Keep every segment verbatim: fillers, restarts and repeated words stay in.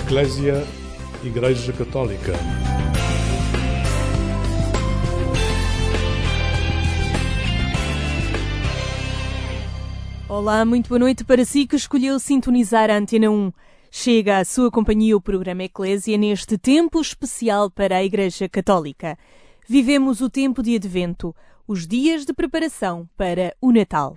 Eclésia, Igreja Católica. Olá, muito boa noite para si que escolheu sintonizar a Antena um. Chega à sua companhia o programa Eclésia neste tempo especial para a Igreja Católica. Vivemos o tempo de Advento, os dias de preparação para o Natal.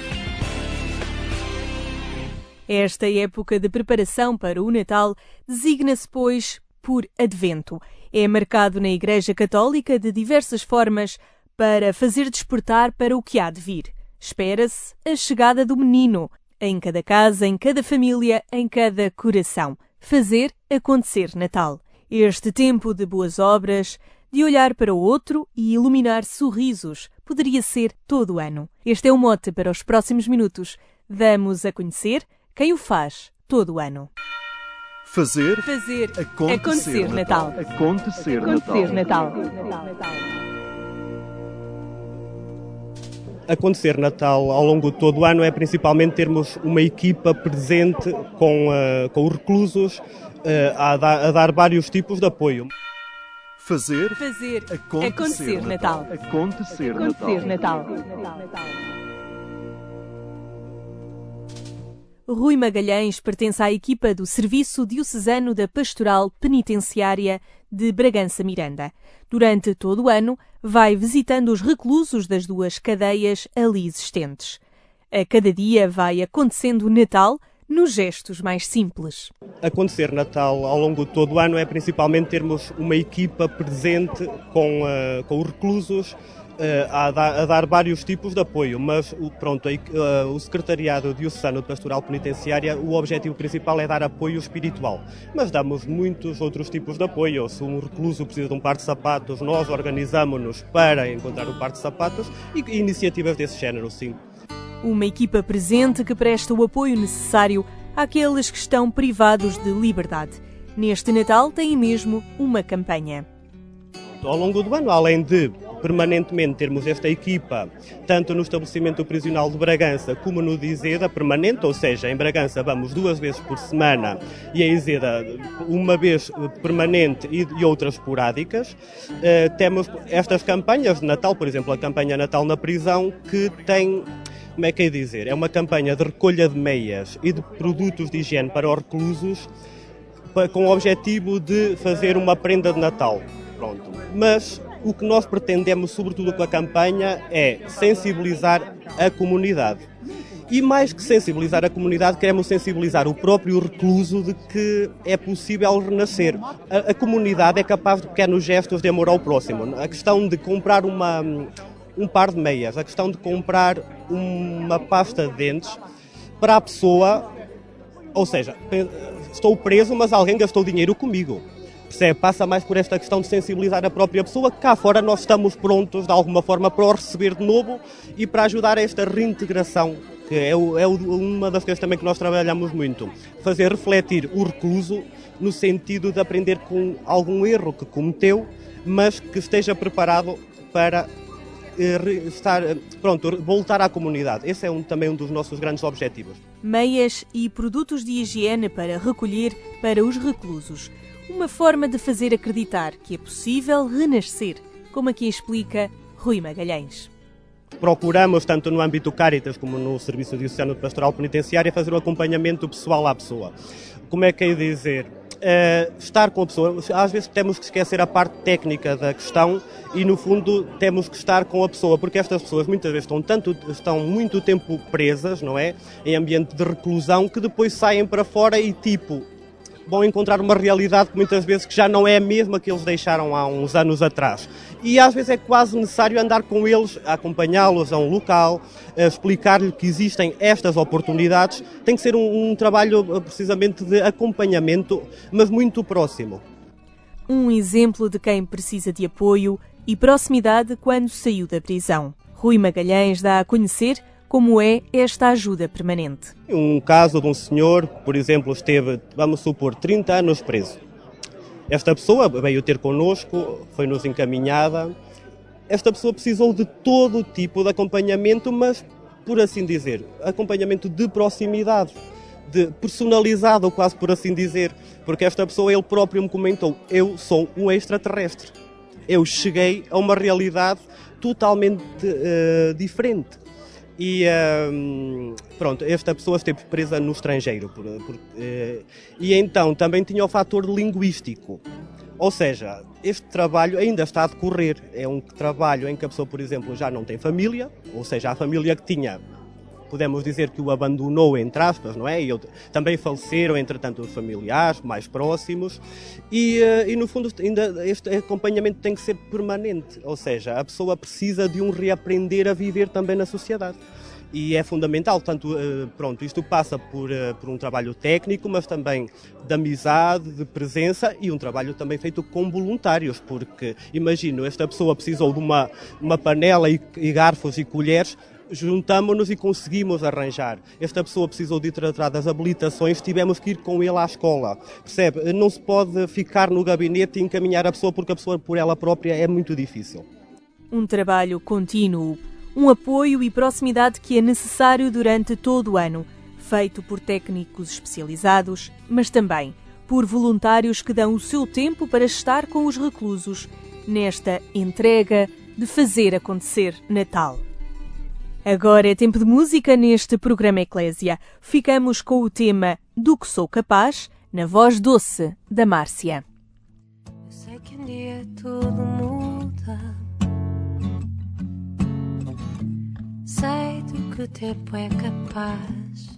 Esta época de preparação para o Natal designa-se, pois, por Advento. É marcado na Igreja Católica de diversas formas para fazer despertar para o que há de vir. Espera-se a chegada do menino, em cada casa, em cada família, em cada coração. Fazer acontecer Natal. Este tempo de boas obras, de olhar para o outro e iluminar sorrisos, poderia ser todo o ano. Este é o mote para os próximos minutos. Damos a conhecer quem o faz todo o ano. Fazer, Fazer acontecer, acontecer Natal. Natal. Acontecer, Acontecer Natal. Natal. Acontecer Natal ao longo de todo o ano é principalmente termos uma equipa presente com, uh, com os reclusos uh, a, dar, a dar vários tipos de apoio. Fazer, Fazer acontecer, acontecer Natal. Acontecer, Acontecer Natal. Natal. Rui Magalhães pertence à equipa do Serviço Diocesano da Pastoral Penitenciária de Bragança Miranda. Durante todo o ano, vai visitando os reclusos das duas cadeias ali existentes. A cada dia vai acontecendo o Natal nos gestos mais simples. Acontecer Natal ao longo de todo o ano é principalmente termos uma equipa presente com, uh, com os reclusos Uh, a, dar, a dar vários tipos de apoio, mas pronto, uh, o Secretariado Diocesano de Pastoral Penitenciária, o objetivo principal é dar apoio espiritual, mas damos muitos outros tipos de apoio. Se um recluso precisa de um par de sapatos, nós organizamos-nos para encontrar o par de sapatos e iniciativas desse género, sim. Uma equipa presente que presta o apoio necessário àqueles que estão privados de liberdade. Neste Natal tem mesmo uma campanha. Ao longo do ano, além de permanentemente termos esta equipa, tanto no estabelecimento prisional de Bragança como no de Izeda, permanente, ou seja, em Bragança vamos duas vezes por semana e em Izeda uma vez permanente e outras esporádicas. Uh, temos estas campanhas de Natal, por exemplo, a campanha Natal na Prisão, que tem, como é que é dizer, é uma campanha de recolha de meias e de produtos de higiene para os reclusos, com o objetivo de fazer uma prenda de Natal. Pronto. Mas o que nós pretendemos, sobretudo com a campanha, é sensibilizar a comunidade. E mais que sensibilizar a comunidade, queremos sensibilizar o próprio recluso de que é possível renascer. A, a comunidade é capaz de pequenos gestos de amor ao próximo. A questão de comprar uma, um par de meias, a questão de comprar uma pasta de dentes para a pessoa, ou seja, estou preso, mas alguém gastou dinheiro comigo. Percebe? Passa mais por esta questão de sensibilizar a própria pessoa, que cá fora nós estamos prontos, de alguma forma, para o receber de novo e para ajudar a esta reintegração, que é, o, é o, uma das coisas também que nós trabalhamos muito. Fazer refletir o recluso no sentido de aprender com algum erro que cometeu, mas que esteja preparado para eh, estar, pronto, voltar à comunidade. Esse é um, também um dos nossos grandes objetivos. Meias e produtos de higiene para recolher para os reclusos. Uma forma de fazer acreditar que é possível renascer, como aqui explica Rui Magalhães. Procuramos, tanto no âmbito Caritas como no Serviço Diocesano de Pastoral Penitenciária, fazer um acompanhamento pessoal à pessoa. Como é que é dizer? Uh, estar com a pessoa, às vezes temos que esquecer a parte técnica da questão e, no fundo, temos que estar com a pessoa, porque estas pessoas muitas vezes estão, tanto, estão muito tempo presas, não é? Em ambiente de reclusão, que depois saem para fora e, tipo, vão encontrar uma realidade que muitas vezes que já não é a mesma que eles deixaram há uns anos atrás. E às vezes é quase necessário andar com eles, acompanhá-los a um local, a explicar-lhe que existem estas oportunidades. Tem que ser um, um trabalho precisamente de acompanhamento, mas muito próximo. Um exemplo de quem precisa de apoio e proximidade quando saiu da prisão. Rui Magalhães dá a conhecer como é esta ajuda permanente. Um caso de um senhor, por exemplo, esteve, vamos supor, trinta anos preso. Esta pessoa veio ter connosco, foi-nos encaminhada. Esta pessoa precisou de todo tipo de acompanhamento, mas, por assim dizer, acompanhamento de proximidade. de personalizado, quase por assim dizer, porque esta pessoa, ele próprio me comentou, eu sou um extraterrestre. Eu cheguei a uma realidade totalmente uh, diferente. E uh, pronto, esta pessoa esteve presa no estrangeiro. Por, por, uh, e então também tinha o fator linguístico. Ou seja, este trabalho ainda está a decorrer. É um trabalho em que a pessoa, por exemplo, já não tem família, ou seja, a família que tinha, podemos dizer que o abandonou, entre aspas, não é? E também faleceram, entretanto, os familiares mais próximos. E, e, no fundo, ainda este acompanhamento tem que ser permanente. Ou seja, a pessoa precisa de um reaprender a viver também na sociedade. E é fundamental, portanto, pronto, isto passa por, por um trabalho técnico, mas também de amizade, de presença e um trabalho também feito com voluntários, porque, imagino, esta pessoa precisou de uma, uma panela e, e garfos e colheres, juntamos-nos e conseguimos arranjar. Esta pessoa precisou de ir tratar das habilitações, tivemos que ir com ele à escola. Percebe? Não se pode ficar no gabinete e encaminhar a pessoa, porque a pessoa por ela própria é muito difícil. Um trabalho contínuo, um apoio e proximidade que é necessário durante todo o ano, feito por técnicos especializados, mas também por voluntários que dão o seu tempo para estar com os reclusos nesta entrega de fazer acontecer Natal. Agora é tempo de música neste programa Eclésia. Ficamos com o tema Do Que Sou Capaz, na voz doce da Márcia. Eu sei que um dia tudo muda. Sei do que o tempo é capaz.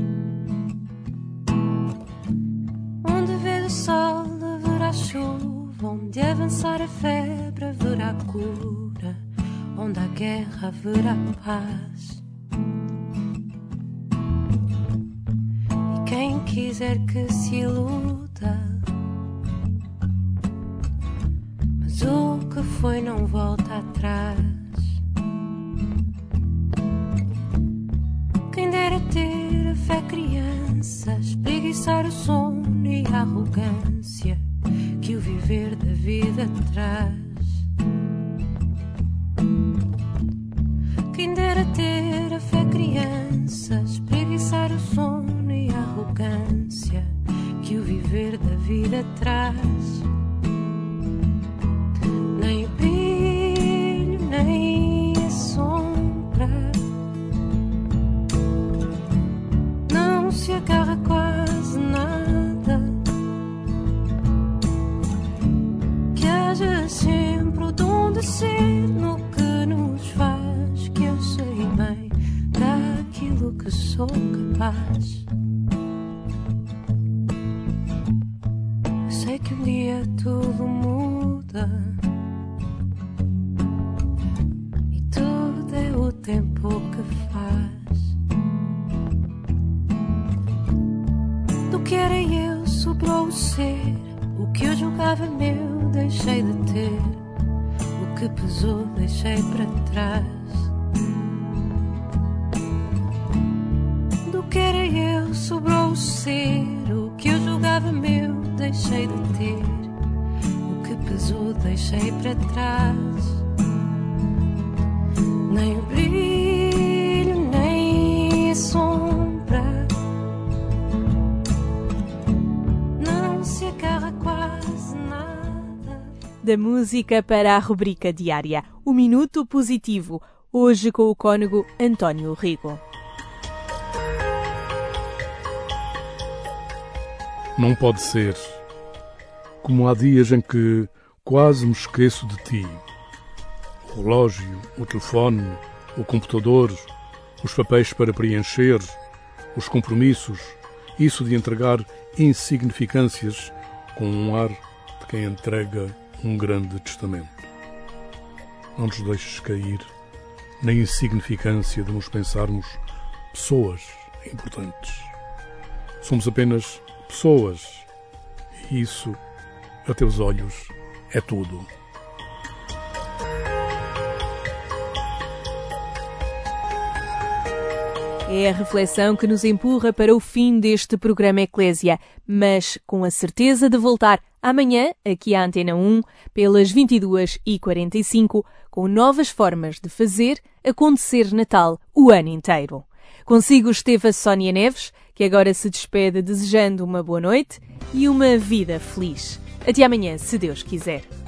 Onde vê o sol haverá chuva, onde avançar a febre haverá cura, onde há guerra haverá paz. E quem quiser que se iluda, mas o que foi não volta atrás. Quem dera ter a fé criança, espreguiçar o sono e a arrogância que o viver da vida traz. Quem dera ter a fé criança, espreguiçar o sono e a arrogância que o viver da vida traz. Nem o brilho, nem a sombra, não se agarra quase nada. Que haja sempre o dom de ser no que nos faz, que eu sei bem daquilo que sou capaz. Eu sei que um dia tudo muda e tudo é o tempo que faz. Do que era eu sobrou o ser, o que eu julgava meu deixei de ter, o que pesou deixei para trás. Do que era eu sobrou o ser, o que eu julgava meu deixei de ter, o que pesou deixei para trás. Nem o brilho, nem a sombra, não se agarra quase nada. Da música para a rubrica diária, o Minuto Positivo, hoje com o cônego António Rigo. Não pode ser. Como há dias em que quase me esqueço de ti. O relógio, o telefone, o computador, os papéis para preencher, os compromissos, isso de entregar insignificâncias com um ar de quem entrega um grande testamento. Não nos deixes cair na insignificância de nos pensarmos pessoas importantes. Somos apenas pessoas, e isso, a teus olhos, é tudo. É a reflexão que nos empurra para o fim deste programa Eclésia, mas com a certeza de voltar amanhã, aqui à Antena um, pelas vinte e duas e quarenta e cinco, com novas formas de fazer acontecer Natal o ano inteiro. Consigo esteve a Sónia Neves, que agora se despede desejando uma boa noite e uma vida feliz. Até amanhã, se Deus quiser.